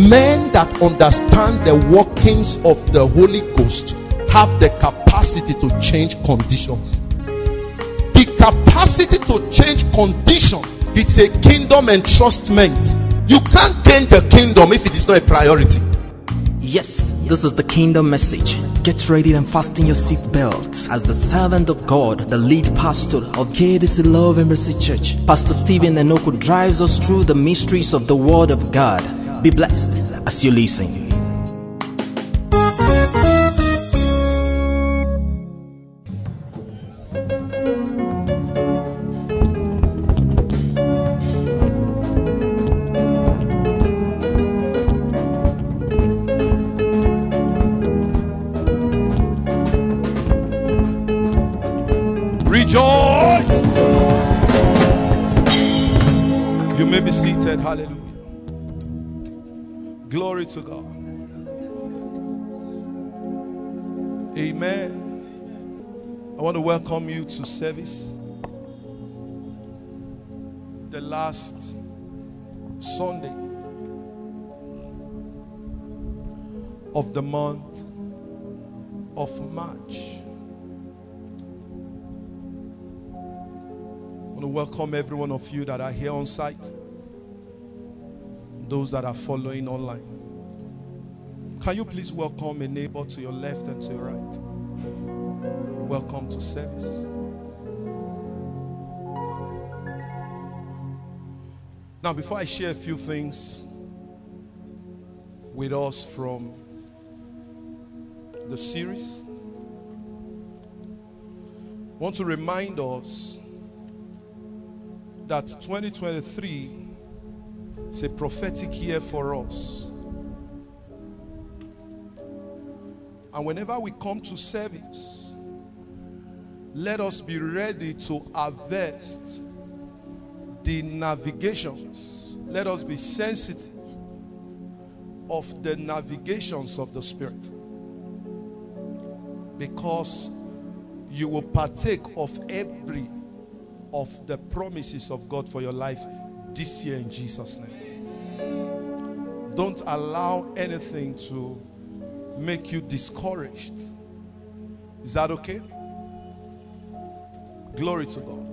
Men that understand the workings of the Holy Ghost have the capacity to change conditions. The capacity to change condition, it's a kingdom entrustment. You can't gain the kingdom if it is not a priority. Yes, this is the kingdom message. Get ready and fasten your seatbelt as the servant of God, the lead pastor of KDC Love Embassy Church, Pastor Stephen Enoku, drives us through the mysteries of the Word of God. Be blessed as you listen. Rejoice. You may be seated. Hallelujah. Glory to God. Amen. I want to welcome you to service. The last Sunday of the month of March. I want to welcome every one of you that are here on site, those that are following online. Can you please welcome a neighbor to your left and to your right? Welcome to service. Now, before I share a few things with us from the series, I want to remind us that 2023 is a prophetic year for us. And whenever we come to service, let us be ready to harvest the navigations. Let us be sensitive of the navigations of the Spirit, because you will partake of every of the promises of God for your life this year in Jesus' name. Don't allow anything to make you discouraged. Is that okay? Glory to God.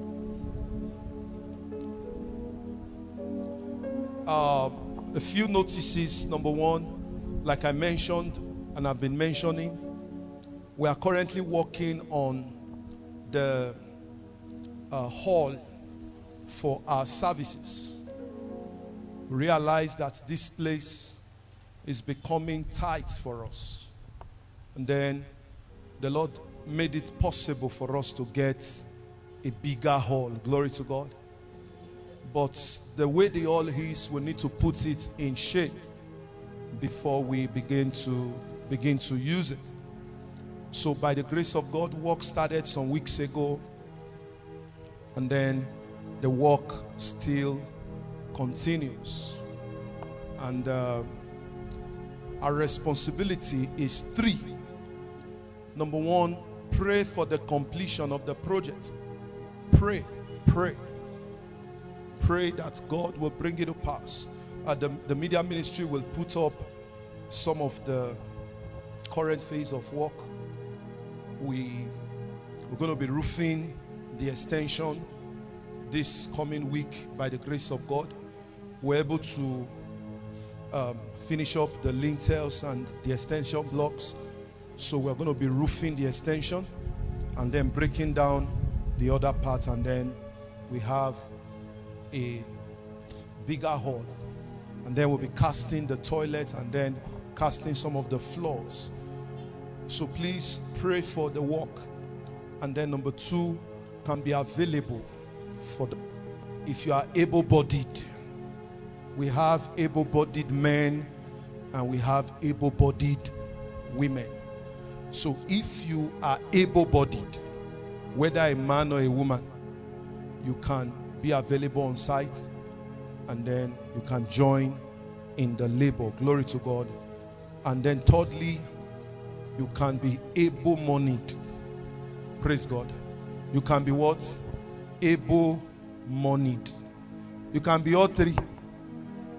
A few notices. Number one, like I mentioned and I've been mentioning, we are currently working on the hall for our services. We realize that this place is becoming tight for us, and then the Lord made it possible for us to get a bigger hall. Glory to God. But the way the hall is, we need to put it in shape before we begin to use it. So by the grace of God, work started some weeks ago, and then the work still continues. And our responsibility is three. Number one, pray for the completion of the project. Pray that God will bring it to pass. The media ministry will put up some of the current phase of work. We're going to be roofing the extension this coming week by the grace of God. We're able to finish up the lintels and the extension blocks. So we're going to be roofing the extension and then breaking down the other part, and then we have a bigger hall, and then we'll be casting the toilet and then casting some of the floors. So please pray for the work. And then number two, can be available for the, if you are able-bodied. We have able-bodied men and we have able-bodied women. So if you are able-bodied, whether a man or a woman, you can be available on site, and then you can join in the labor. Glory to God. And then thirdly, you can be able-moneyed. Praise God. You can be what? Able-moneyed. You can be all three.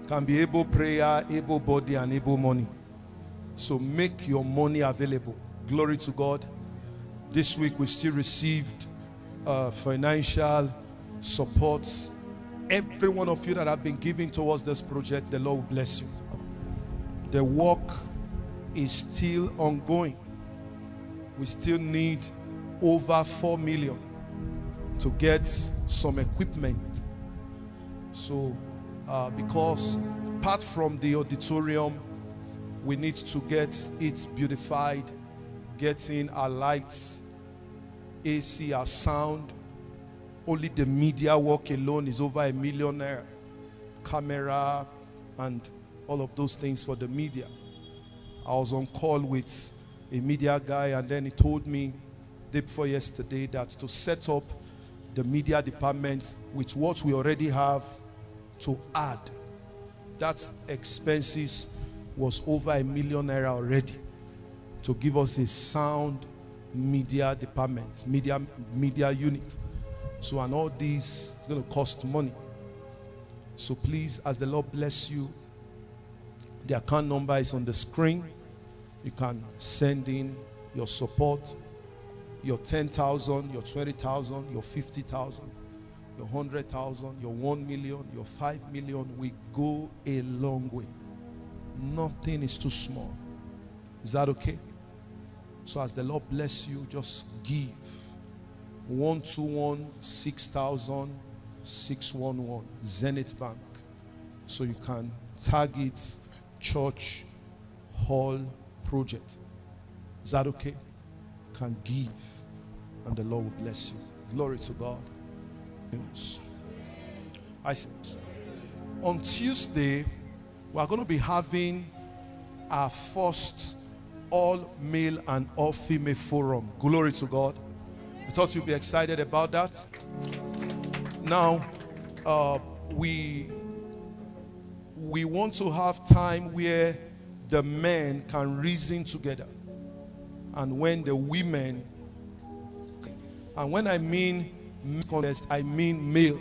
can be able prayer, able body, and able money. So make your money available. Glory to God. This week we still received financial support. Every one of you that have been giving towards this project, the Lord will bless you. The work is still ongoing. We still need over 4 million to get some equipment. So because apart from the auditorium, we need to get it beautified, getting our lights, AC, our sound. Only the media work alone is over $1 million. Camera and all of those things for the media. I was on call with a media guy, and then he told me day before yesterday that to set up the media department with what we already have to add, that expenses was over $1 million already to give us a sound media department, media unit. So, and all these is going to cost money. So please, as the Lord bless you, the account number is on the screen. You can send in your support, your 10,000, your 20,000, your 50,000, your 100,000, your 1 million, your 5 million. We go a long way. Nothing is too small. Is that okay? So as the Lord bless you, just give. 121-6000-611 Zenith Bank. So you can tag it Church Hall Project. Is that okay? Can give, and the Lord will bless you. Glory to God. I said, on Tuesday we are going to be having our first all-male and all-female forum. Glory to God. I thought you'd be excited about that. Now, we want to have time where the men can reason together, and when the women, and when I mean contest, I mean male,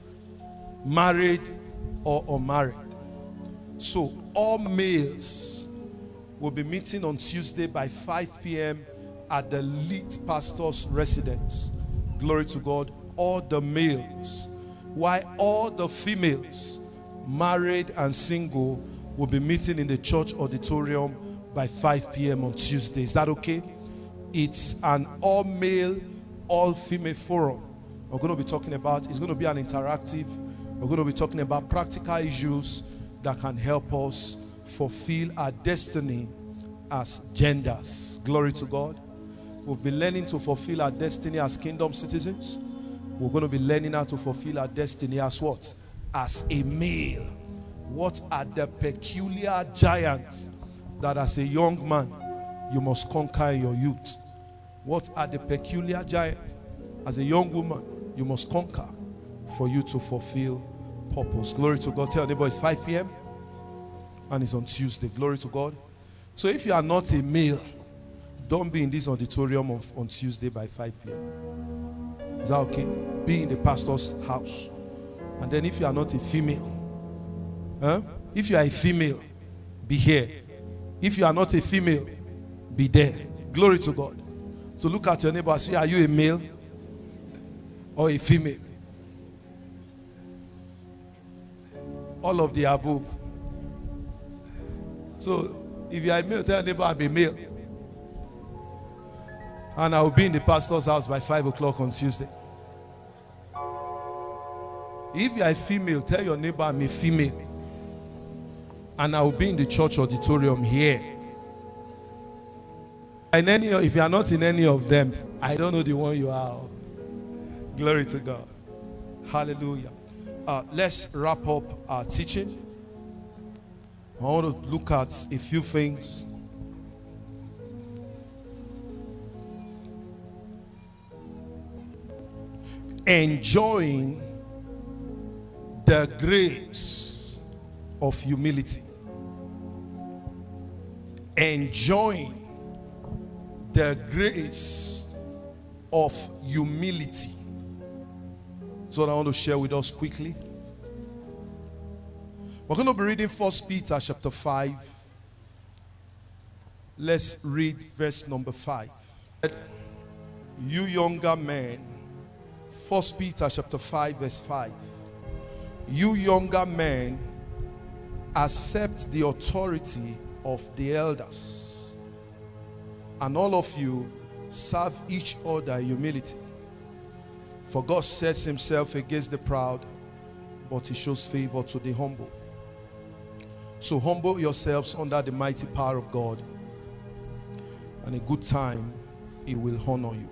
married or unmarried. So all males will be meeting on Tuesday by 5 p.m. at the lead pastor's residence. Glory to God. All the males, while all the females, married and single, will be meeting in the church auditorium by 5 p.m. on Tuesday. Is that okay? It's an all-male, all-female forum. We're going to be talking about, it's going to be an interactive. We're going to be talking about practical issues that can help us fulfill our destiny as genders. Glory to God. We've been learning to fulfill our destiny as kingdom citizens. We're going to be learning how to fulfill our destiny as what? As a male. What are the peculiar giants that as a young man you must conquer in your youth? What are the peculiar giants as a young woman you must conquer for you to fulfill purpose? Glory to God. Tell your neighbor it's 5 p.m. and it's on Tuesday. Glory to God. So if you are not a male, don't be in this auditorium on Tuesday by 5 p.m. Is that okay? Be in the pastor's house. And then if you are not a female, if you are a female, be here. If you are not a female, be there. Glory to God. So look at your neighbor and say, are you a male or a female? All of the above. So if you are a male, tell your neighbor I'm a male. And I will be in the pastor's house by 5 o'clock on Tuesday. If you are a female, tell your neighbor I'm a female. And I will be in the church auditorium here. And if you are not in any of them, I don't know the one you are. Glory to God. Hallelujah. Let's wrap up our teaching. I want to look at a few things. Enjoying the grace of humility. Enjoying the grace of humility. So I want to share with us quickly. We're going to be reading 1 Peter chapter 5. Let's read verse number 5. You younger men, 1 Peter chapter 5 verse 5. You younger men, accept the authority of the elders, and all of you serve each other in humility. For God sets himself against the proud, but he shows favor to the humble. So humble yourselves under the mighty power of God, and a good time he will honor you.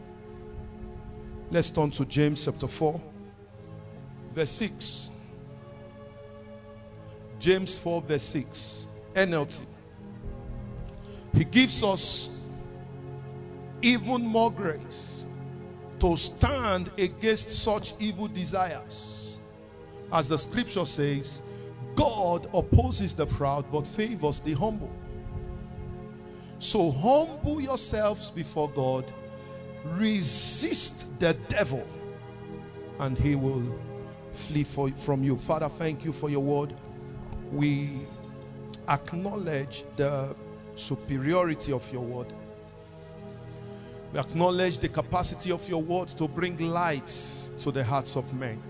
Let's turn to James chapter 4 verse 6. James 4 verse 6, NLT. He gives us even more grace to stand against such evil desires. As the scripture says, God opposes the proud but favors the humble. So humble yourselves before God, resist the devil, and he will flee from you. Father, thank you for your word. We acknowledge the superiority of your word. We acknowledge the capacity of your word to bring light to the hearts of men.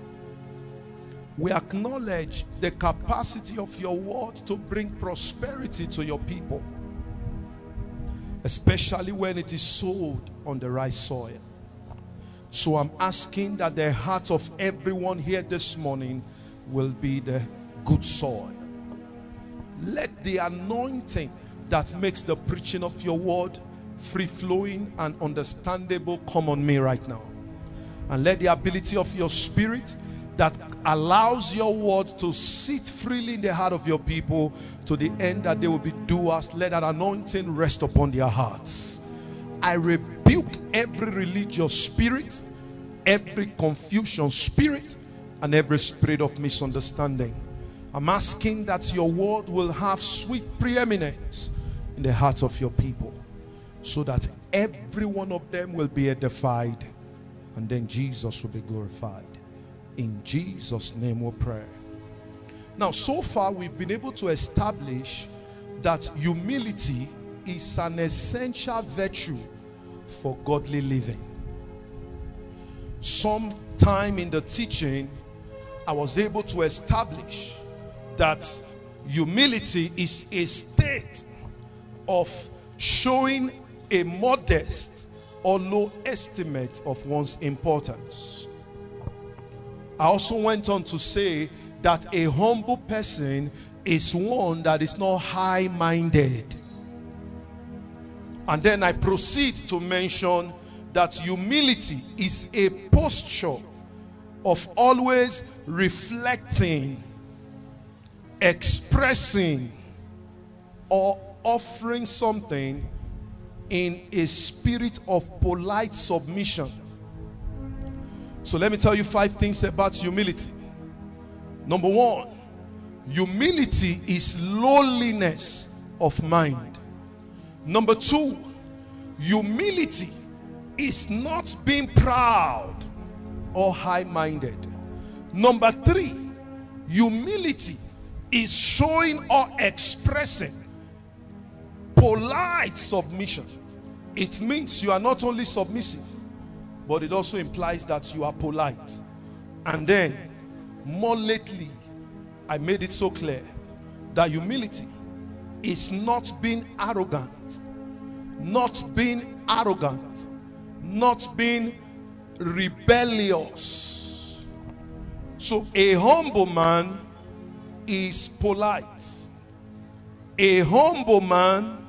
We acknowledge the capacity of your word to bring prosperity to your people, especially when it is sowed on the right soil. So I'm asking that the heart of everyone here this morning will be the good soil. Let the anointing that makes the preaching of your word free-flowing and understandable come on me right now. And let the ability of your spirit that allows your word to sit freely in the heart of your people to the end that they will be doers, let that anointing rest upon their hearts. I rebuke every religious spirit, every confusion spirit, and every spirit of misunderstanding. I'm asking that your word will have sweet preeminence in the hearts of your people, so that every one of them will be edified, and then Jesus will be glorified. In Jesus' name we pray. Now, so far we've been able to establish that humility is an essential virtue for godly living. Sometime in the teaching, I was able to establish that humility is a state of showing a modest or low estimate of one's importance. I also went on to say that a humble person is one that is not high-minded. And then I proceed to mention that humility is a posture of always reflecting, expressing, or offering something in a spirit of polite submission. So let me tell you 5 things about humility. Number 1, humility is lowliness of mind. Number 2, humility is not being proud or high-minded. Number 3, humility is showing or expressing polite submission. It means you are not only submissive, but it also implies that you are polite. And then, more lately, I made it so clear that humility is not being arrogant, not being rebellious. So a humble man is polite. A humble man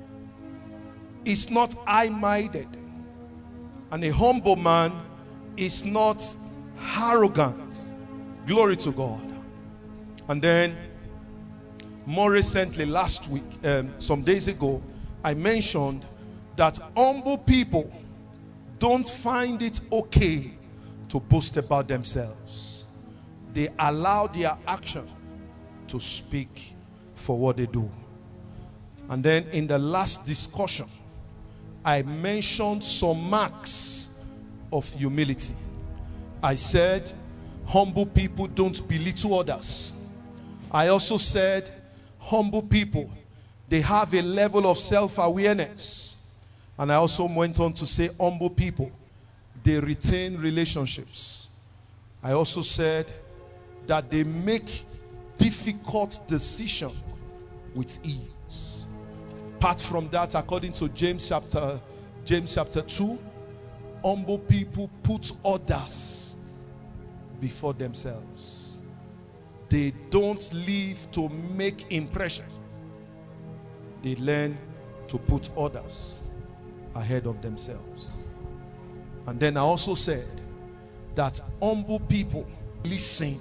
is not high-minded. And a humble man is not arrogant. Glory to God. And then, more recently, last week, some days ago, I mentioned that humble people don't find it okay to boast about themselves. They allow their action to speak for what they do. And then in the last discussion, I mentioned some marks of humility. I said humble people don't belittle others. I also said humble people, they have a level of self-awareness. And I also went on to say humble people, they retain relationships. I also said that they make difficult decisions with ease. Apart from that, according to James chapter 2, humble people put others before themselves. They don't live to make impression. They learn to put others ahead of themselves. And then I also said that humble people listen.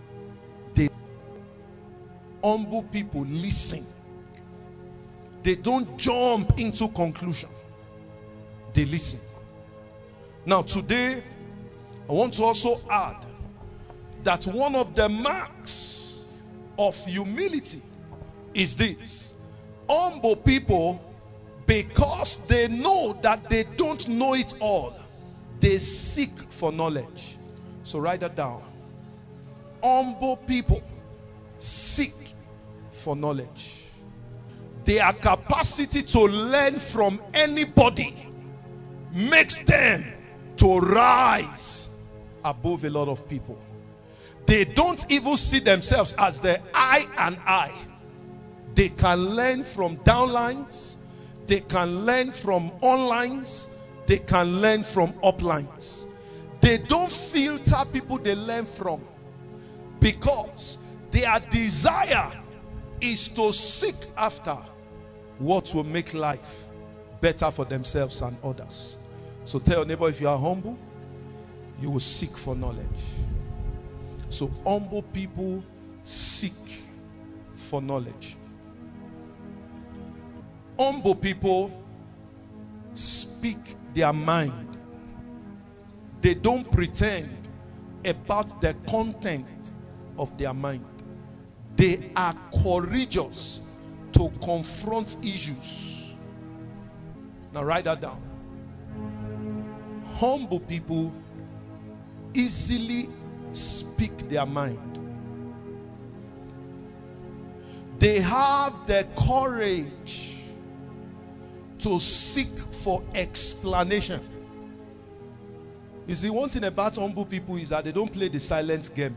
Humble people listen. They don't jump into conclusion. They listen. Now today, I want to also add that one of the marks of humility is this. Humble people, because they know that they don't know it all, they seek for knowledge. So write that down. Humble people seek for knowledge. Their capacity to learn from anybody makes them to rise above a lot of people. They don't even see themselves as the I and I. They can learn from downlines. They can learn from onlines. They can learn from uplines. They don't filter people they learn from, because their desire is to seek after what will make life better for themselves and others. So tell your neighbor, if you are humble, you will seek for knowledge. So humble people seek for knowledge. Humble people speak their mind. They don't pretend about the content of their mind. They are courageous to confront issues. Now write that down. Humble people easily speak their mind. They have the courage to seek for explanation. You see, one thing about humble people is that they don't play the silent game.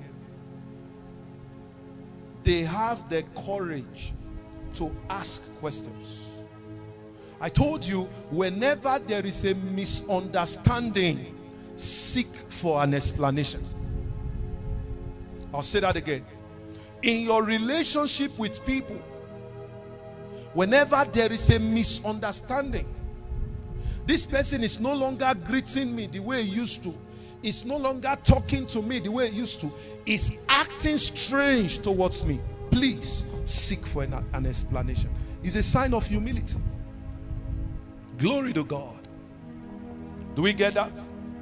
They have the courage to ask questions. I told you, whenever there is a misunderstanding, seek for an explanation. I'll say that again. In your relationship with people, whenever there is a misunderstanding, this person is no longer greeting me the way he used to, is no longer talking to me the way he used to, is acting strange towards me, please seek for an explanation. It's a sign of humility. Glory to God. Do we get that?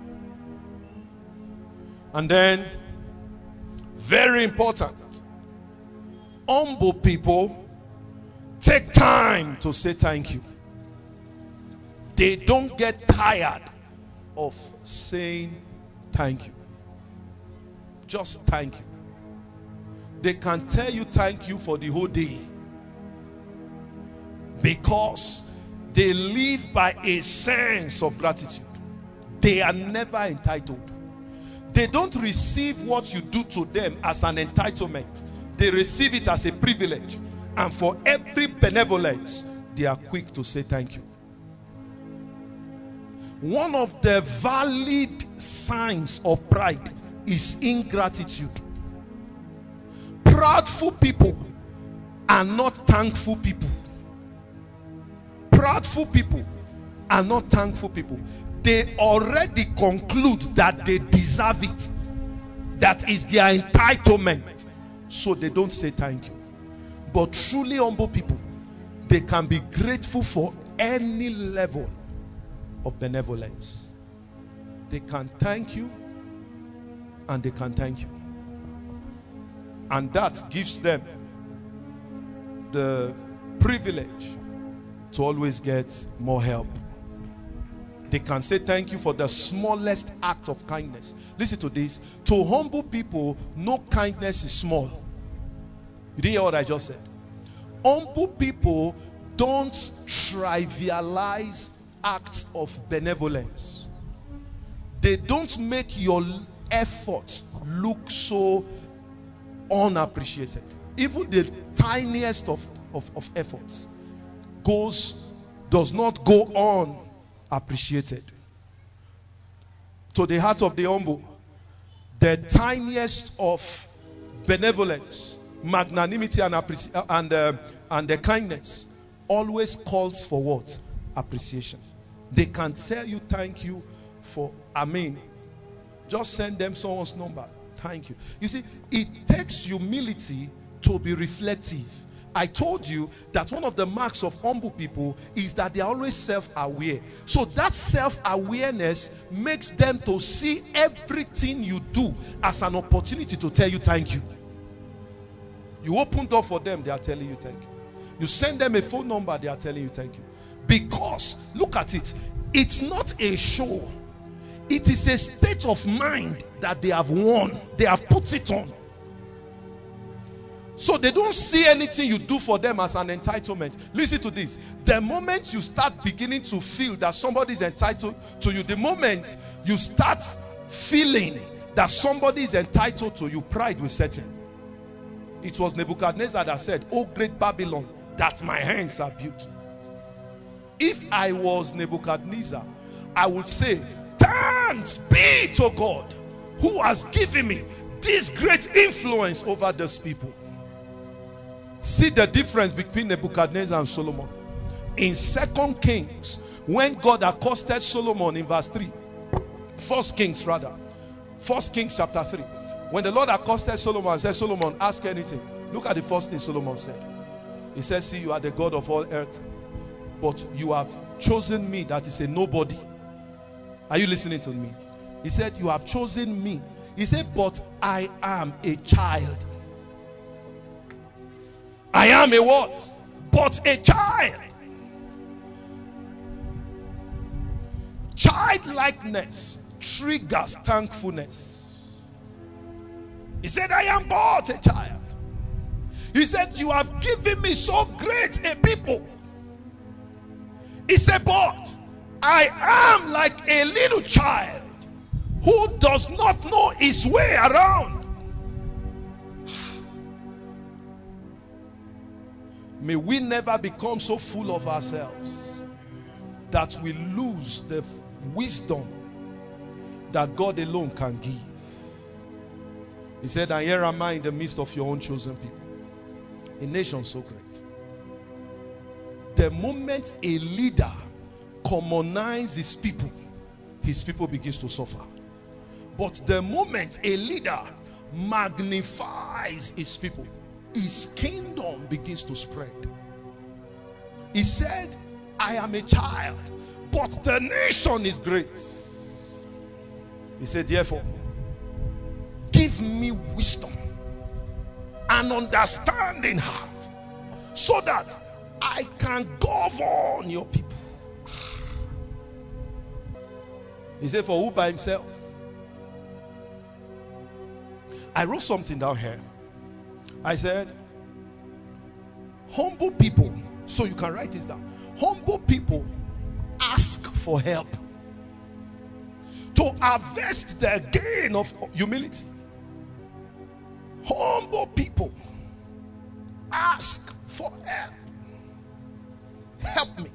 And then, very important, humble people take time to say thank you. They don't get tired of saying thank you. Just thank you. They can tell you thank you for the whole day, because they live by a sense of gratitude. They are never entitled. They don't receive what you do to them as an entitlement. They receive it as a privilege. And for every benevolence, they are quick to say thank you. One of the valid signs of pride is ingratitude. Proudful people are not thankful people. Proudful people are not thankful people. They already conclude that they deserve it. That is their entitlement. So they don't say thank you. But truly humble people, they can be grateful for any level of benevolence. They can thank you, and they can thank you. And that gives them the privilege to always get more help. They can say thank you for the smallest act of kindness. Listen to this. To humble people, no kindness is small. You didn't hear what I just said? Humble people don't trivialize acts of benevolence. They don't make your effort look so unappreciated. Even the tiniest of efforts does not go unappreciated. To the heart of the humble, the tiniest of benevolence, magnanimity, and the kindness always calls for what? Appreciation. They can tell you thank you for amen. Just send them someone's number. Thank you. You see, it takes humility to be reflective. I told you that one of the marks of humble people is that they are always self-aware. So that self-awareness makes them to see everything you do as an opportunity to tell you thank you. You open door for them, they are telling you thank you. You send them a phone number, they are telling you thank you. Because, look at it, it's not a show. It is a state of mind that they have won. They have put it on. So they don't see anything you do for them as an entitlement. Listen to this. The moment you start beginning to feel that somebody is entitled to you, the moment you start feeling that somebody is entitled to you, pride will set in. It was Nebuchadnezzar that said, "O great Babylon, that my hands are built." If I was Nebuchadnezzar, I would say, "Thanks be to God who has given me this great influence over these people." See the difference between Nebuchadnezzar and Solomon. In 2 Kings, when God accosted Solomon in verse 3, 1 Kings chapter 3, when the Lord accosted Solomon and said, "Solomon, ask anything." Look at the first thing Solomon said. He said, "See, you are the God of all earth, but you have chosen me, that is a nobody." Are you listening to me? He said, "You have chosen me." He said, "But I am a child." I am a what? But a child. Childlikeness triggers thankfulness. He said, "I am but a child." He said, "You have given me so great a people." He said, "But I am like a little child who does not know his way around." May we never become so full of ourselves that we lose the wisdom that God alone can give. He said, "And here am I in the midst of your own chosen people, a nation so great." The moment a leader commonize his people begins to suffer. But the moment a leader magnifies his people, his kingdom begins to spread. He said, "I am a child, but the nation is great." He said, "Therefore, give me wisdom and understanding heart, so that I can govern your people." He said, "For who by himself?" I wrote something down here. I said, humble people, so you can write this down. Humble people ask for help to harvest the gain of humility. Humble people ask for help. Help me.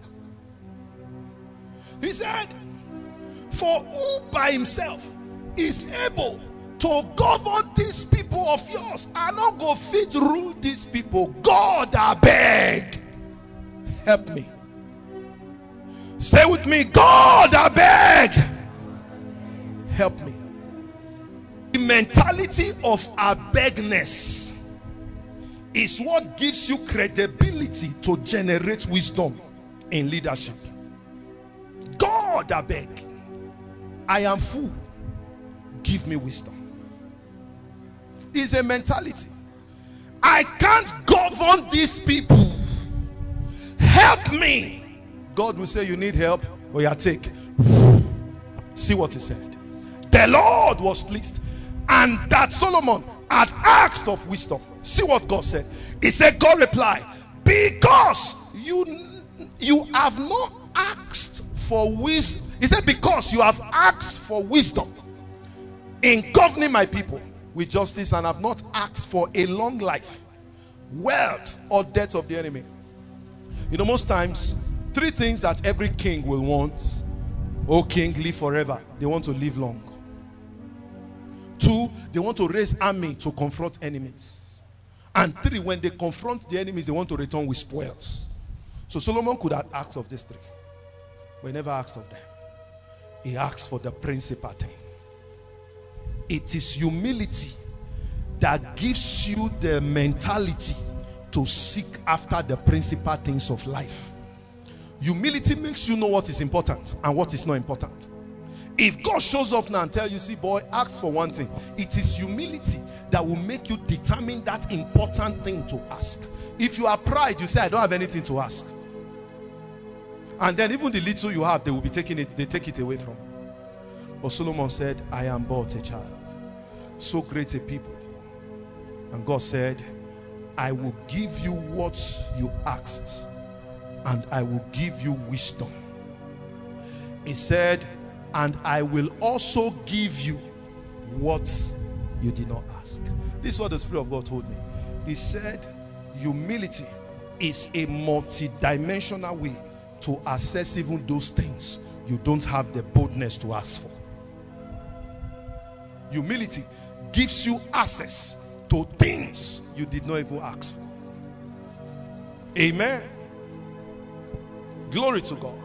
He said, "For who by himself is able to govern these people of yours? I not go fit rule these people. God, I beg, help me." Say with me, "God, I beg, help me." The mentality of abegness is what gives you credibility to generate wisdom in leadership. God, I beg, I am full, give me wisdom. Is a mentality. I can't govern these people. Help me. God will say, "You need help?" Or you take. See what he said. The Lord was pleased, and that Solomon had asked of wisdom. See what God said. He said, God replied, because you have not asked for wisdom. He said, because you have asked for wisdom in governing my people with justice, and have not asked for a long life, wealth, or death of the enemy. You know, most times, 3 things that every king will want. Oh, king, live forever. They want to live long. 2, they want to raise army to confront enemies. And 3, when they confront the enemies, they want to return with spoils. So Solomon could have asked of these 3, but he never asked of them. He asked for the principal thing. It is humility that gives you the mentality to seek after the principal things of life. Humility makes you know what is important and what is not important. If God shows up now and tells you, see boy, ask for one thing, it is humility that will make you determine that important thing to ask. If you are pride, you say, I don't have anything to ask. And then even the little you have, they will be taking it, they take it away from. But Solomon said, I am but a child, so great a people. And God said, I will give you what you asked, and I will give you wisdom. He said, and I will also give you what you did not ask. This is what the Spirit of God told me. He said, humility is a multi-dimensional way to access even those things you don't have the boldness to ask for. Humility gives you access to things you did not even ask for. Amen. Glory to God.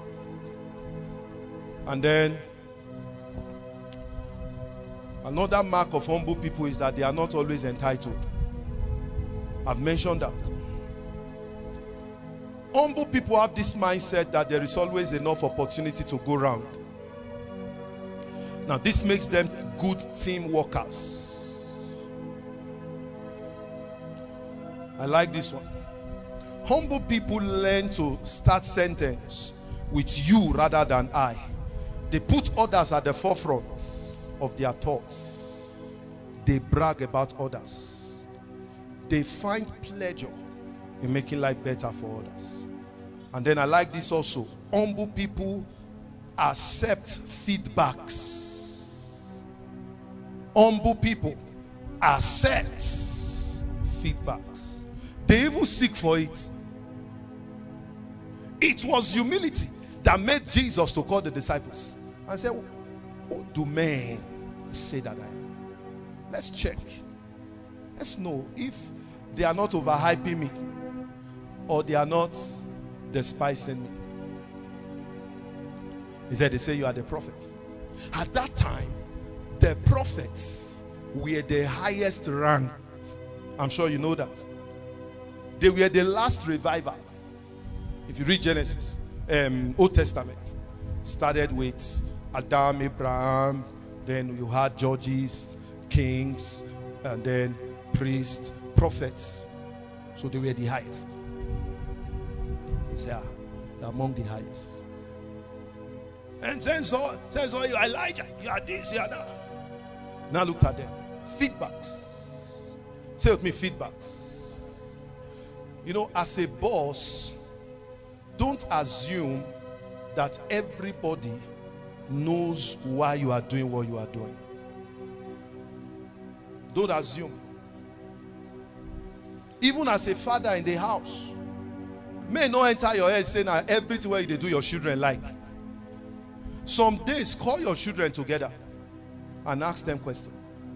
And then another mark of humble people is that they are not always entitled. I've mentioned that. Humble people have this mindset that there is always enough opportunity to go around. Now this makes them good team workers. I like this one. Humble people learn to start sentence with you rather than I. They put others at the forefront of their thoughts. They brag about others. They find pleasure in making life better for others. And then I like this also. Humble people accept feedbacks. Humble people accept feedbacks. They even seek for it. It was humility that made Jesus to call the disciples and say, what do men say that I am? Let's check. Let's know if they are not overhyping me or they are not despising me. He said, they say you are the prophet. At that time, the prophets were the highest ranked. I'm sure you know that. They were the last revival. If you read Genesis, Old Testament, started with Adam, Abraham, then you had judges, kings, and then priests, prophets. So they were the highest. He said, they're among the highest. And then so you are Elijah, you are this, you are that. Now look at them. Feedbacks. Say with me, feedbacks. You know, as a boss, don't assume that everybody knows why you are doing what you are doing. Don't assume. Even as a father in the house, may not enter your head saying that everything where you do your children like. Some days, call your children together and ask them questions.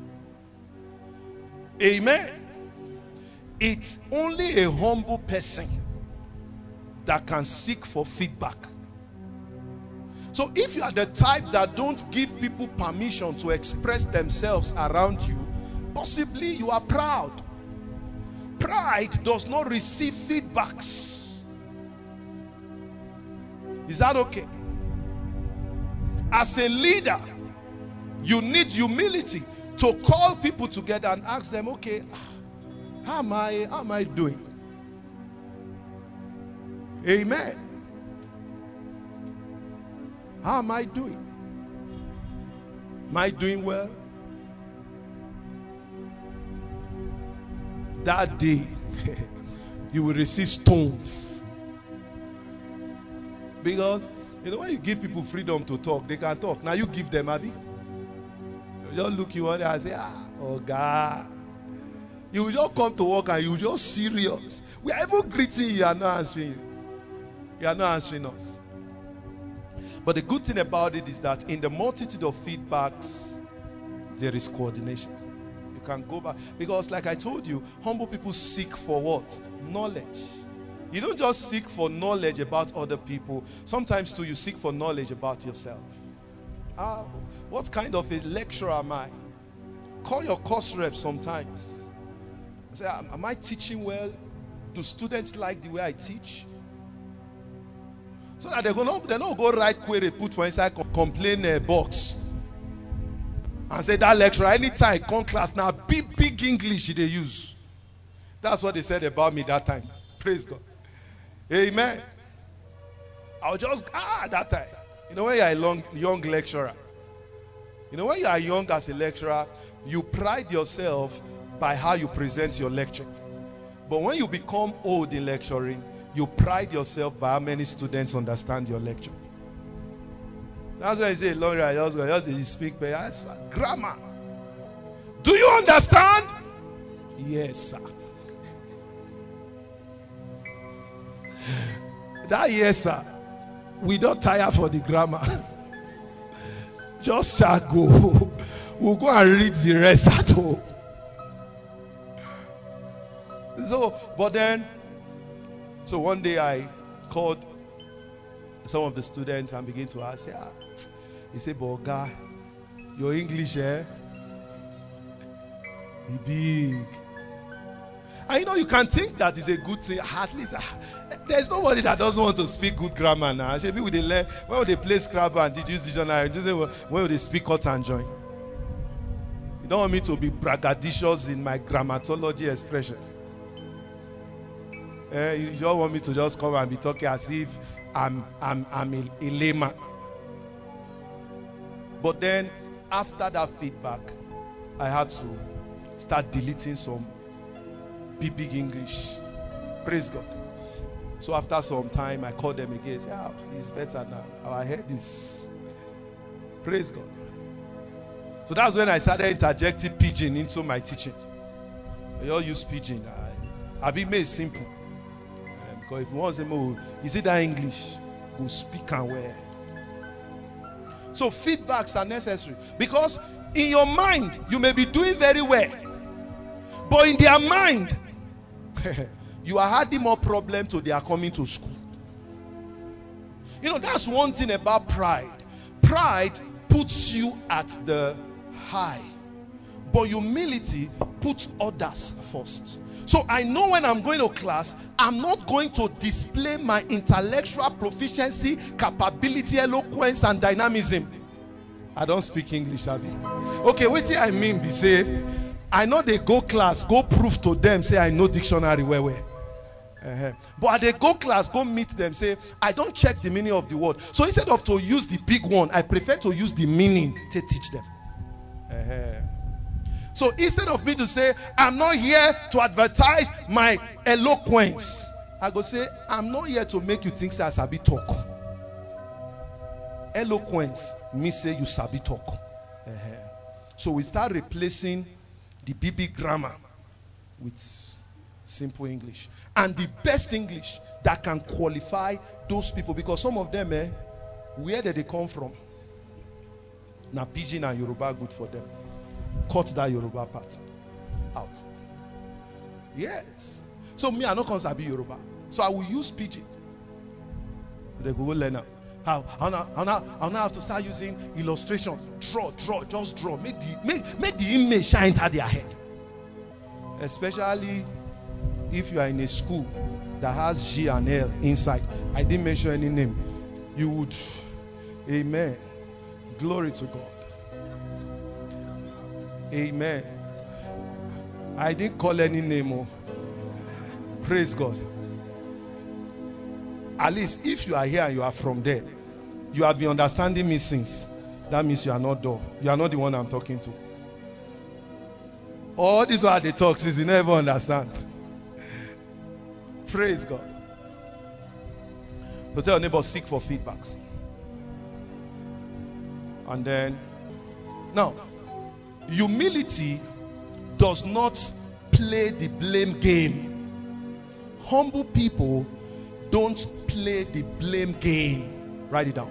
Amen. It's only a humble person that can seek for feedback. So if you are the type that don't give people permission to express themselves around you, possibly you are proud. Pride does not receive feedbacks. Is that okay? As a leader, you need humility to call people together and ask them, okay, how am I doing? Amen. How am I doing? Am I doing well? that day, you will receive stones. Because, when you give people freedom to talk, they can talk. Now you give them, Abby. You just look you on there and say, oh God. You will just come to work and you will just serious. We are even greeting you, you are not answering you. You are not answering us. But the good thing about it is that in the multitude of feedbacks, there is coordination. You can go back. Because like I told you, humble people seek for what? Knowledge. You don't just seek for knowledge about other people. Sometimes too, you seek for knowledge about yourself. What kind of a lecturer am I? Call your course rep sometimes. Say, am I teaching well? Do students like the way I teach? So that they're not go write query, put for inside complaint box. And say that lecturer, anytime come class, now big English they use. That's what they said about me that time. Praise God. Amen. I'll just, that time. When you're a young lecturer. When you are young as a lecturer, you pride yourself by how you present your lecture. But when you become old in lecturing, you pride yourself by how many students understand your lecture. That's why I say, Lord, I just speak grammar. Do you understand? Yes, sir. That yes, sir. We don't tire for the grammar. Just shall go. We'll go and read the rest at home. So one day I called some of the students and began to ask, he said, Boga, your English, It's big. And you can think that is a good thing. At least there's nobody that doesn't want to speak good grammar now. When they play Scrabble and deduce dictionary, when they speak cut and join. You don't want me to be braggadocious in my grammatology expression. You just want me to just come and be talking as if I'm a layman. But then, after that feedback, I had to start deleting some big English. Praise God. So after some time, I called them again. Say, it's better now. Our head is. Praise God. So that's when I started interjecting pidgin into my teaching. I all use pidgin. I've been made simple. Because if you want to say more, you see that English, go speak and wear. So feedbacks are necessary. Because in your mind, you may be doing very well. But in their mind, you are adding more problem to their coming to school. That's one thing about pride. Pride puts you at the high. But humility puts others first. So I know when I'm going to class, I'm not going to display my intellectual proficiency, capability, eloquence, and dynamism. I don't speak English, Abby. Okay, what I mean be say, I know they go class, go prove to them, say I know dictionary where. But they go class, go meet them, say, I don't check the meaning of the word. So instead of to use the big one, I prefer to use the meaning to teach them. So instead of me to say, I'm not here to advertise my eloquence, I go say, I'm not here to make you think that I sabi talk. Eloquence means say you sabi talk. So we start replacing the BB grammar with simple English. And the best English that can qualify those people, because some of them, where did they come from? Now Pidgin and Yoruba good for them. Cut that Yoruba part out. Yes. So me, I know can sabi Yoruba. So I will use Pidgin. They go learn now. How? I'll now have to start using illustration. Draw, just draw. Make the image shine into their head. Especially if you are in a school that has G and L inside. I didn't mention any name. You would. Amen. Glory to God. Amen. I didn't call any name. Oh. Praise God. At least if you are here and you are from there, you have been understanding me since. That means you are not dull. You are not the one I'm talking to. All these are the talks, you never understand. Praise God. So tell your neighbor, seek for feedbacks. And then, now, humility does not play the blame game. Humble people don't play the blame game. Write it down.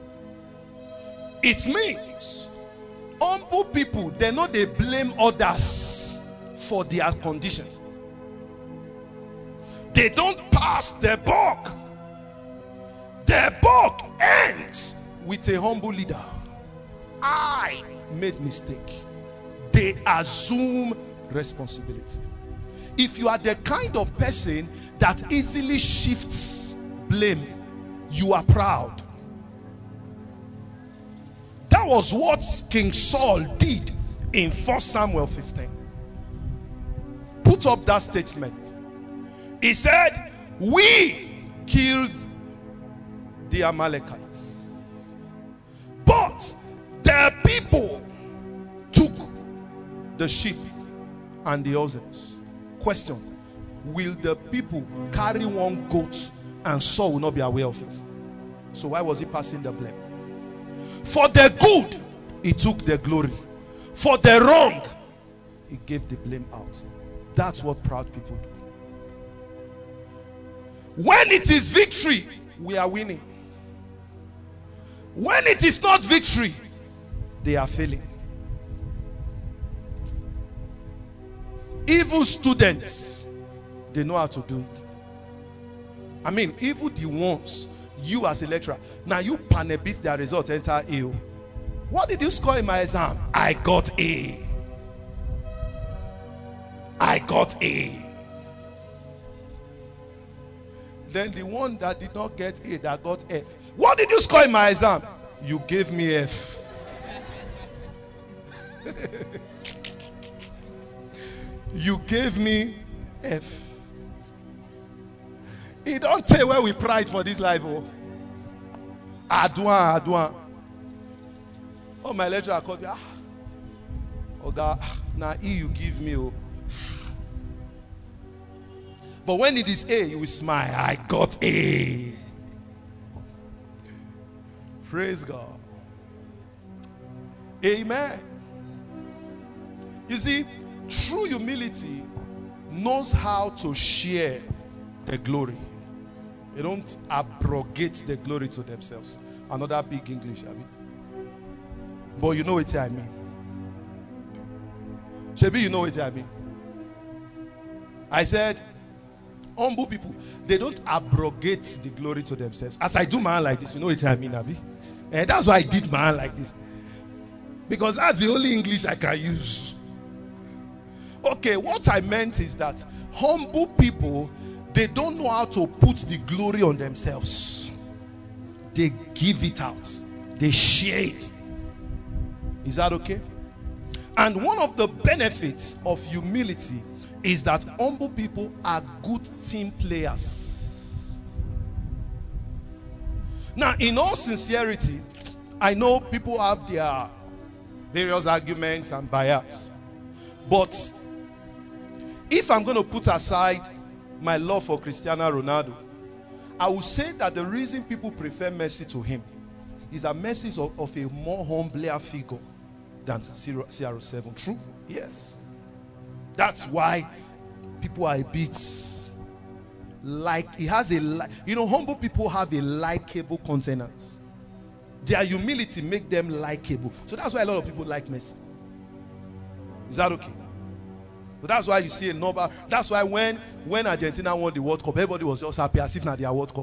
It means humble people, they know they blame others for their condition. They don't pass the buck. The buck ends with a humble leader. I made mistake. They assume responsibility. If you are the kind of person that easily shifts blame, you are proud. That was what King Saul did in 1 Samuel 15. Put up that statement. He said, we killed the Amalekites, but the people took the sheep and the oxen. Question: will the people carry one goat and Saul will not be aware of it? So why was he passing the blame? For the good, he took the glory. For the wrong, he gave the blame out. That's what proud people do. When it is victory, we are winning. When it is not victory, they are failing. Evil students, they know how to do it. I mean, even the ones, you as a lecturer, now you panabit their result, enter A. What did you score in my exam? I got A. I got A. Then the one that did not get A, that got F. What did you score in my exam? You gave me F. You gave me F. It don't tell where we pride for this life. Oh, Adwan. Oh, my lecturer called me. Oh God, now E you give me. Oh. But when it is A, you will smile. I got A. Praise God. Amen. You see, true humility knows how to share the glory. They don't abrogate the glory to themselves. Another big English, I mean. But you know what I mean. Shebi, you know what I mean. I said, humble people, they don't abrogate the glory to themselves. As I do my hand like this, you know what I mean, Abi? And that's why I did my hand like this. Because that's the only English I can use. Okay, what I meant is that humble people, they don't know how to put the glory on themselves. They give it out. They share it. Is that okay? And one of the benefits of humility is that humble people are good team players. Now, in all sincerity, I know people have their various arguments and bias. But if I'm going to put aside my love for Cristiano Ronaldo, I will say that the reason people prefer Messi to him is that Messi is of a more humbler figure than CR7. True? Yes. That's why people are a bit like, he has a, you know, humble people have a likable countenance. Their humility make them likable. So that's why a lot of people like Messi. Is that okay? So that's why you see a number. That's why when Argentina won the World Cup, everybody was just happy as if not their World Cup.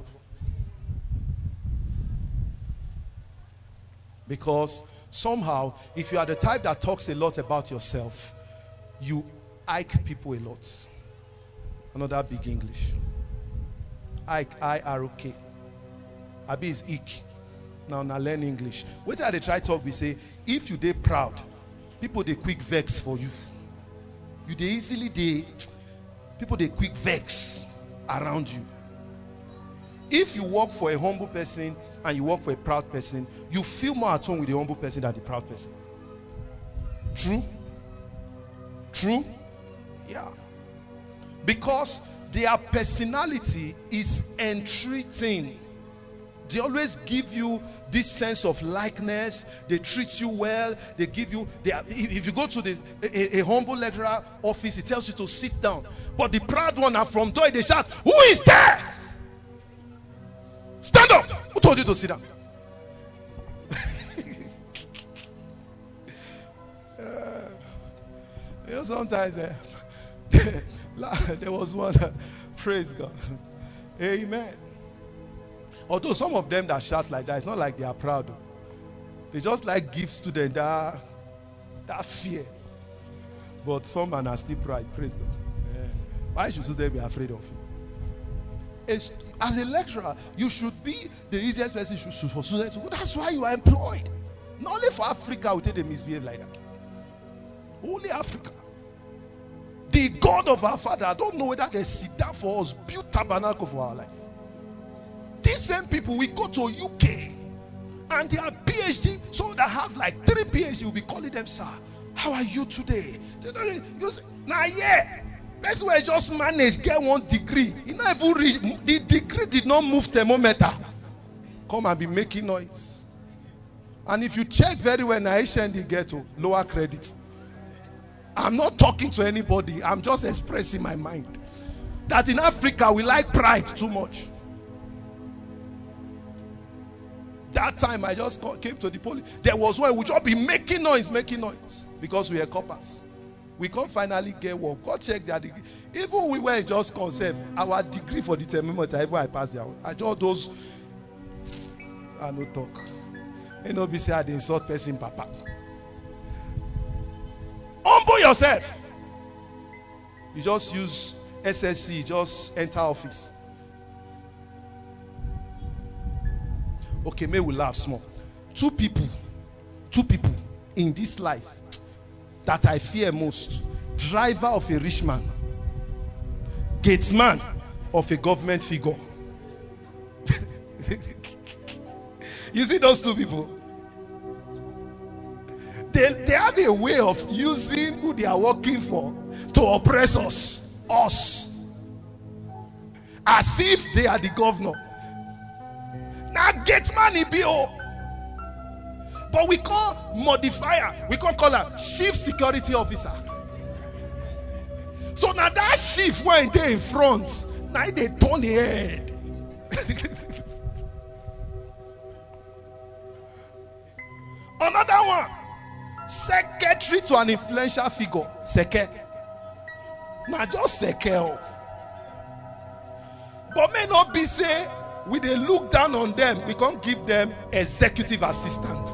Because somehow, if you are the type that talks a lot about yourself, you ike people a lot. Another big English. Ike, I-R-O-K. Abi is ik. Now learn English. Wait till they try talk, we say, if you dey proud, people they quick vex for you. You they easily people they quick vex around you. If you work for a humble person and you work for a proud person, you feel more at home with the humble person than the proud person. True? True? Yeah. Because their personality is entreating. They always give you this sense of likeness. They treat you well. They give you, if you go to a humble lecturer office, he tells you to sit down. But the proud one are from door, they shout, "Who is there? Stand up! Who told you to sit down?" You know, sometimes there was one, praise God. Amen. Although some of them that shout like that, it's not like they are proud. They just like give students that fear. But some are still pride. Praise God. Yeah. Why should they be afraid of you? As a lecturer, you should be the easiest person for students to go. That's why you are employed. Not only for Africa will they misbehave like that. Only Africa. The God of our Father, I don't know whether they sit down for us, build tabernacle for our life. These same people, we go to UK and they are PhD, so they have like 3 PhD, we'll be calling them, "Sir, how are you today?" You say, "Nah, yeah. That's why I just managed get 1 degree. You know, the degree did not move thermometer. Come and be making noise." And if you check very well, HND get to lower credit. I'm not talking to anybody. I'm just expressing my mind. That in Africa, we like pride too much. That time, I just came to the police. There was one, we just be making noise, because we are coppers. We can't finally get work. Go check their degree. Even we were just conserve our degree for the thermometer. Even I passed there. I just those. I no talk. You know, be say I insult person, papa. Humble yourself. You just use SSC, just enter office. Okay, may we laugh small. Two people in this life that I fear most. Driver of a rich man, gatesman of a government figure. You see those two people? They have a way of using who they are working for to oppress us. As if they are the governor. Now gatesman EBO. But we call modifier. We can't call her chief security officer. So now that chief went there in front. Now they turn the head. Another one. Secretary to an influential figure. Seke. Now just Seke. But may not be say we they look down on them. We can't give them executive assistant.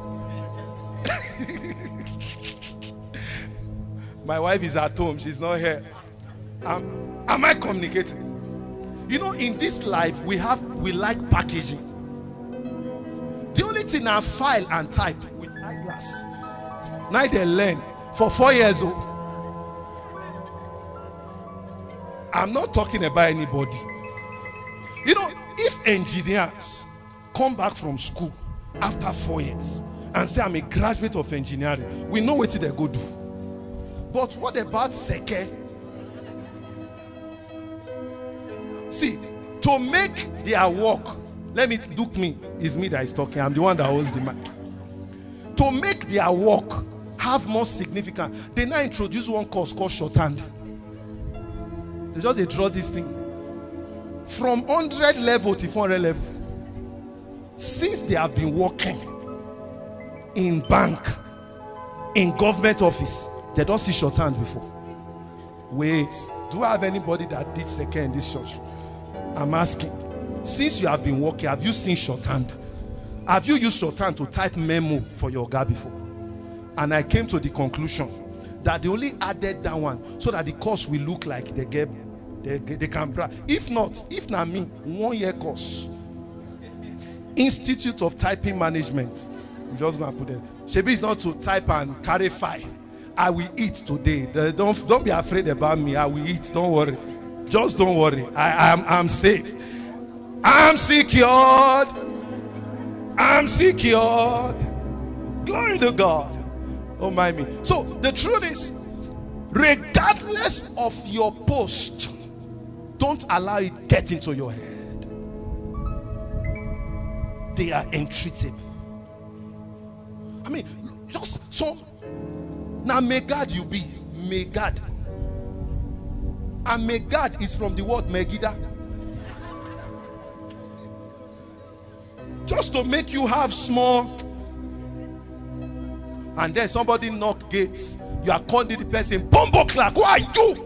My wife is at home. She's not here. Am I communicating? You know, in this life, we like packaging. The only thing I file and type with eyeglass. Now they learn for 4 years old. I'm not talking about anybody. You know, if engineers come back from school after 4 years and say I'm a graduate of engineering, we know what they go do. But what about Seke? See, to make their work, it's me that is talking. I'm the one that holds the mic. To make their work have more significance, they now introduce one course called shorthand. They draw this thing from 100 level to 400 level. Since they have been working in bank, in government office, they don't see shorthand before. Wait, do I have anybody that did second in this church? I'm asking. Since you have been working, have you seen shorthand? Have you used shorthand to type memo for your guy before? And I came to the conclusion that they only added that one so that the course will look like they can brag. If not me, 1 year course. Institute of Typing Management. I'm just going to put them. Shebi is not to type and carry file. I will eat today. Don't be afraid about me. I will eat. Don't worry. Just don't worry. I'm safe. I'm secured. I'm secured. Glory to God. Oh my me. So the truth is, Regardless of your post, don't allow it get into your head. They are entreated. I mean, just so now may God you be. May God. And may God is from the word Megida. Just to make you have small. And then somebody knock gates. You are calling the person, Bombo Clark, who are you?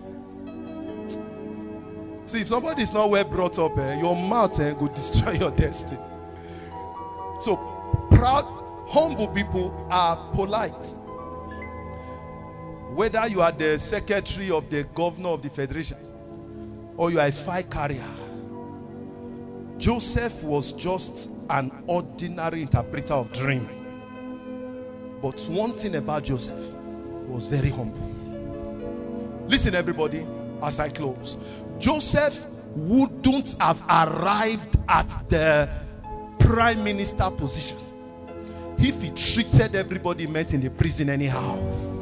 See, if somebody is not well brought up, your mouth will destroy your destiny. So, proud, humble people are polite. Whether you are the secretary of the governor of the federation or you are a file carrier, Joseph was just an ordinary interpreter of dream. But one thing about Joseph, he was very humble. Listen, everybody, as I close. Joseph wouldn't have arrived at the prime minister position if he treated everybody he met in the prison anyhow.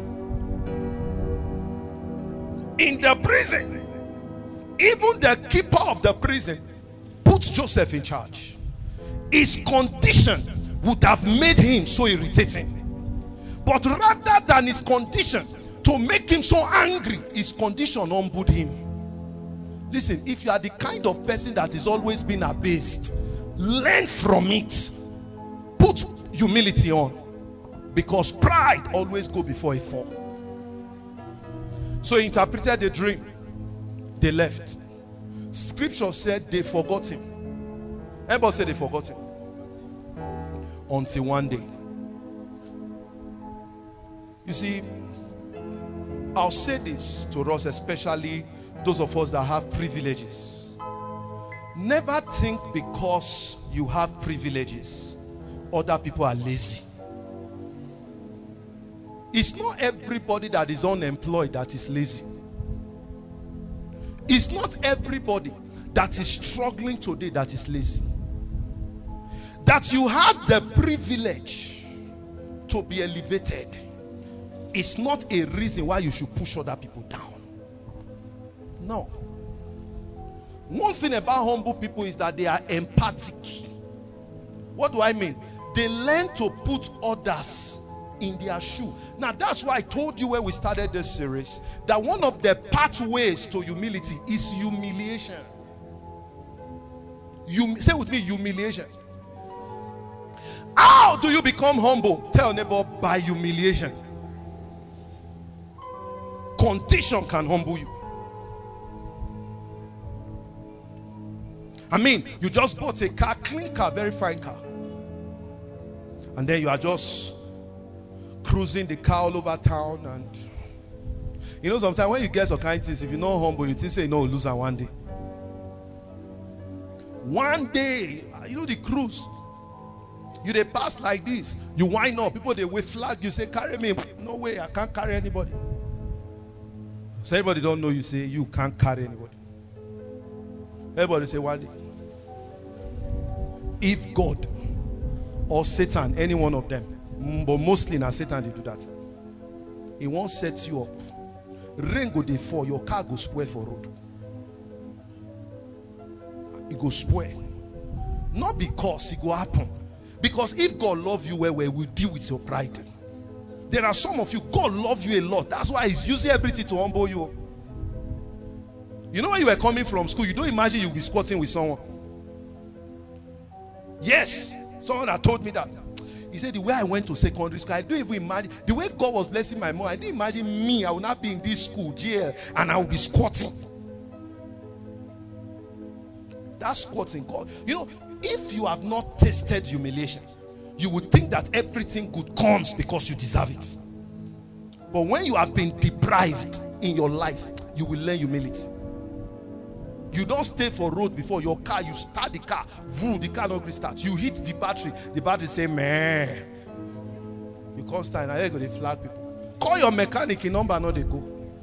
In the prison, even the keeper of the prison put Joseph in charge. His condition would have made him so irritating. But rather than his condition to make him so angry, his condition humbled him. Listen, if you are the kind of person that is always being abased, learn from it. Put humility on. Because pride always goes before a fall. So he interpreted the dream. They left. Scripture said they forgot him. Everybody said they forgot him. Until one day. You see, I'll say this to us, especially those of us that have privileges. Never think because you have privileges, other people are lazy. It's not everybody that is unemployed that is lazy. It's not everybody that is struggling today that is lazy. That you have the privilege to be elevated is not a reason why you should push other people down. No. One thing about humble people is that they are empathic. What do I mean? They learn to put others in their shoe. Now that's why I told you when we started this series that one of the pathways to humility is humiliation. Say with me, humiliation. How do you become humble? Tell neighbor, by humiliation. Condition can humble you. I mean, you just bought a car, clean car, very fine car, and then you are just cruising the car all over town. And you know, sometimes when you get some kind of things, if you're not humble, you think say no, lose one day. One day, you know, the cruise, you they pass like this, you wind up, people they wave flag, you say carry me. No way, I can't carry anybody. So everybody don't know, you say you can't carry anybody. Everybody say one day, if God or Satan, any one of them, but mostly now Satan they do that, he won't set you up. Rain go dey fall, your car go spoil for road. It go spoil. Not because it go happen. Because if God love you well, will deal with your pride. There are some of you, God love you a lot. That's why he's using everything to humble you. You know when you were coming from school, you don't imagine you'll be squatting with someone. Yes, someone that told me that. He said the way I went to secondary school, I don't even imagine. The way God was blessing my mom, I didn't imagine me. I would not be in this school, jail, and I will be squatting. That's squatting, God. You know, if you have not tasted humiliation, you would think that everything good comes because you deserve it. But when you have been deprived in your life, you will learn humility. You don't stay for road before your car, you start the car, woo, the car not restart. You hit the battery say, man. You can't stand, now you go to flag people. Call your mechanic in number, no they go.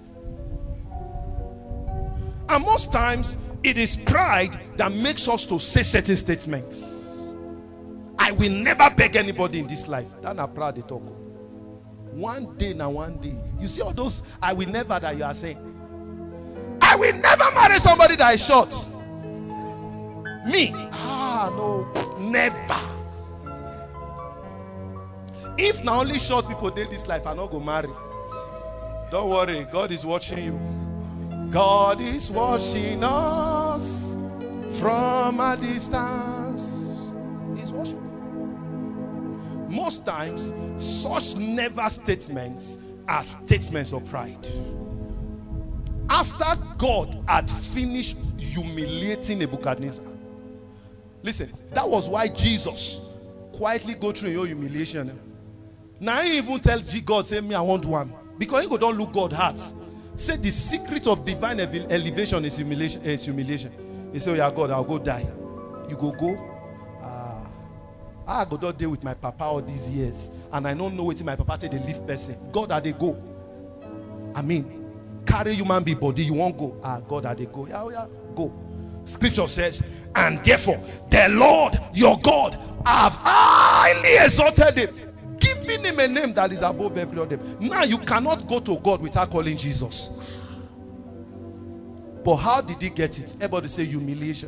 And most times, it is pride that makes us to say certain statements. I will never beg anybody in this life. That's not proud they talk. One day now, one day. You see all those I will never that you are saying. I will never marry somebody that is short. Me? No, never. If now only short people did this life, I not go marry. Don't worry, God is watching you. God is watching us from a distance. He's watching. Most times, such never statements are statements of pride. After God had finished humiliating Nebuchadnezzar, listen, that was why Jesus quietly go through your humiliation. Now he even tell God, say me I want one. Because he go don't look God heart. Say the secret of divine elevation is humiliation. He say, oh yeah, God, I'll go die. You go. I go don't deal with my papa all these years. And I don't know what my papa say they leave person. God, they go. I mean, carry human being body, you won't go. God, they go. Yeah, go. Scripture says, and therefore the Lord your God have highly exalted him, giving him a name that is above every other name. Now you cannot go to God without calling Jesus. But how did he get it? Everybody say humiliation.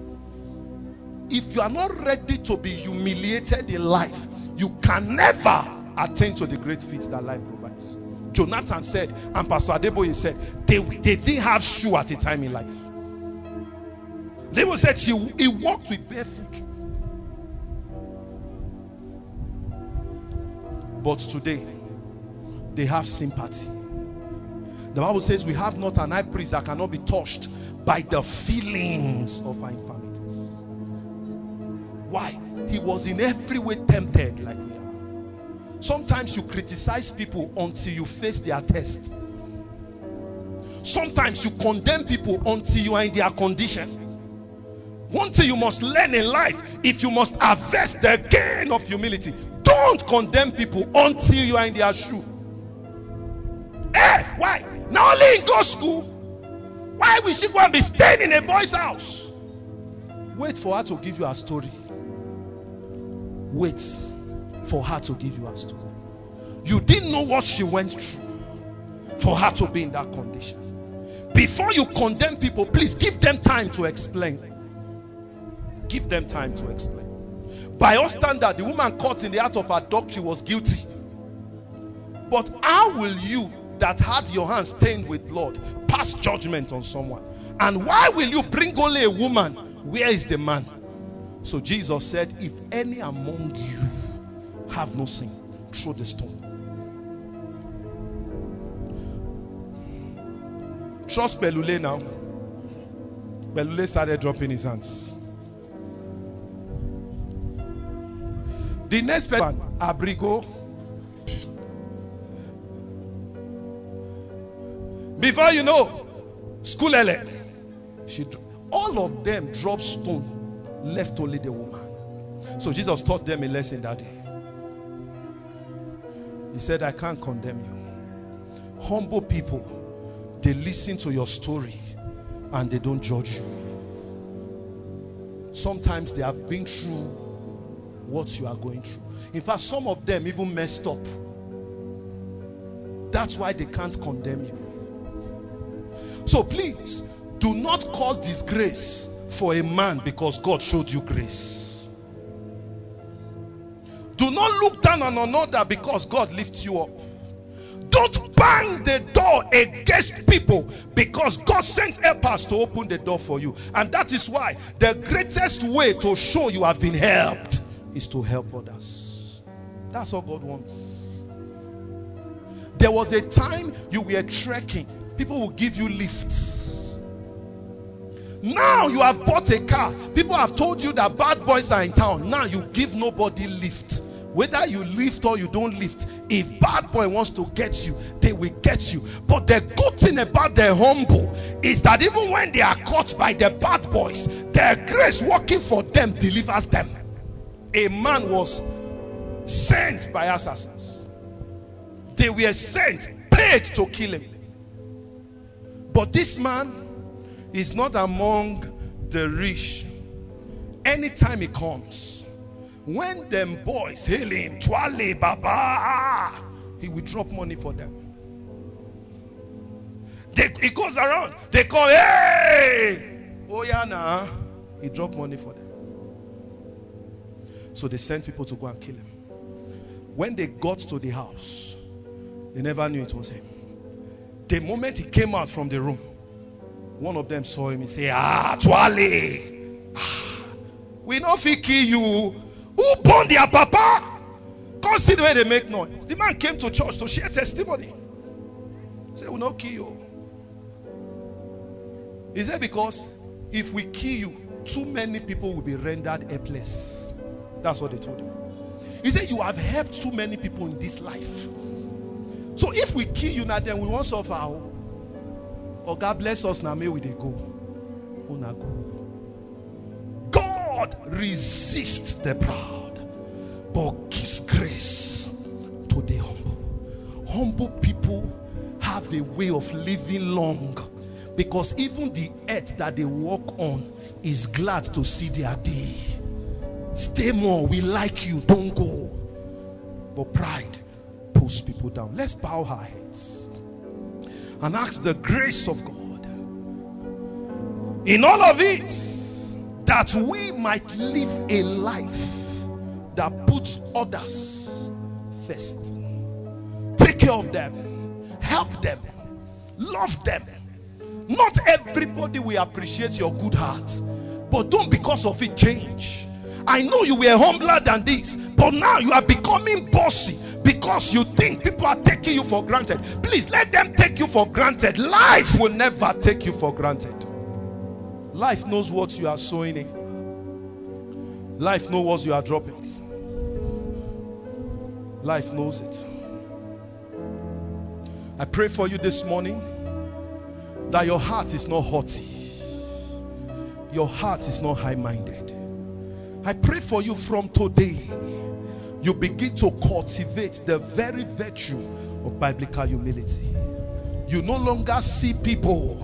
If you are not ready to be humiliated in life, you can never attain to the great feat that life provides. Jonathan said, and Pastor Adeboye said, they didn't have shoe at a time in life. They said he walked with barefoot. But today, they have sympathy. The Bible says we have not an high priest that cannot be touched by the feelings of our infirmities. Why? He was in every way tempted like we are. Sometimes you criticize people until you face their test. Sometimes you condemn people until you are in their condition. One thing you must learn in life, if you must harvest the gain of humility, don't condemn people until you are in their shoe. Why? Not only in God's school. Why will she go and be staying in a boy's house? Wait for her to give you a story. Wait for her to give you a story. You didn't know what she went through for her to be in that condition. Before you condemn people, please give them time to explain. Give them time to explain. By your standard, the woman caught in the act of adultery was guilty. But how will you that had your hands stained with blood pass judgment on someone? And why will you bring only a woman? Where is the man? So Jesus said, if any among you have no sin, throw the stone. Trust Belule now. Belule started dropping his hands. The next person, Abrigo. Before you know, school ele. All of them dropped stone. Left only the woman. So Jesus taught them a lesson that day. He said, I can't condemn you. Humble people, they listen to your story and they don't judge you. Sometimes they have been through what you are going through. In fact, some of them even messed up. That's why they can't condemn you. So please, do not call disgrace for a man because God showed you grace. Do not look down on another because God lifts you up. Don't bang the door against people because God sent helpers to open the door for you. And that is why the greatest way to show you have been helped is to help others. That's all God wants. There was a time you were trekking. People will give you lifts. Now you have bought a car. People have told you that bad boys are in town. Now you give nobody lift. Whether you lift or you don't lift, if bad boy wants to get you, they will get you. But the good thing about the humble is that even when they are caught by the bad boys, the grace working for them delivers them. A man was sent by assassins. They were sent, paid to kill him. But this man is not among the rich. Anytime he comes, when them boys hail him, Twale Baba, he will drop money for them. He goes around, they call, hey! Oh yeah, nah. He dropped money for them. So they sent people to go and kill him. When they got to the house, they never knew it was him. The moment he came out from the room, one of them saw him and said, Twale, we know if he kill you. Who born their papa? Come see the way they make noise. The man came to church to share testimony. He said, we'll not kill you. He said, because if we kill you, too many people will be rendered helpless. That's what they told him. He said, you have helped too many people in this life. So if we kill you now, then we won't suffer. Oh, God bless us now, may we they go. God resists the proud, but gives grace to the humble. Humble people have a way of living long, because even the earth that they walk on is glad to see their day. Stay more, we like you, don't go. But pride pulls people down. Let's bow our heads and ask the grace of God in all of it, that we might live a life that puts others first. Take care of them, help them, love them. Not everybody will appreciate your good heart, but don't because of it change. I know you were humbler than this, but now you are becoming bossy because you think people are taking you for granted. Please let them take you for granted. Life will never take you for granted. Life knows what you are sowing in. Life knows what you are dropping. Life knows it. I pray for you this morning that your heart is not haughty. Your heart is not high-minded. I pray for you from today, you begin to cultivate the very virtue of biblical humility. You no longer see people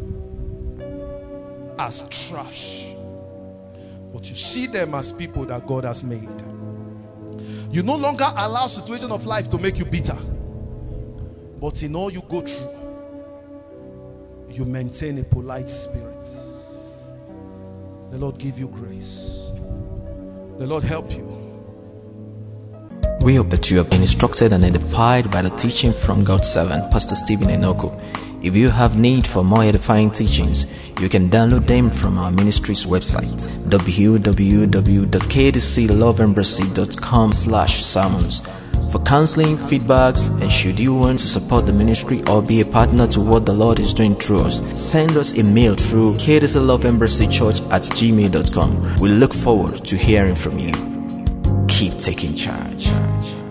as trash, but you see them as people that God has made. You no longer allow situation of life to make you bitter, but in all you go through, you maintain a polite spirit. The Lord give you grace. The Lord help you. We hope that you have been instructed and edified by the teaching from God's servant, Pastor Stephen Enoku. If you have need for more edifying teachings, you can download them from our ministry's website, www.kdcloveembassy.com/sermons. For counseling, feedbacks, and should you want to support the ministry or be a partner to what the Lord is doing through us, send us a mail through kdcloveembassy@gmail.com. We look forward to hearing from you. Keep taking charge.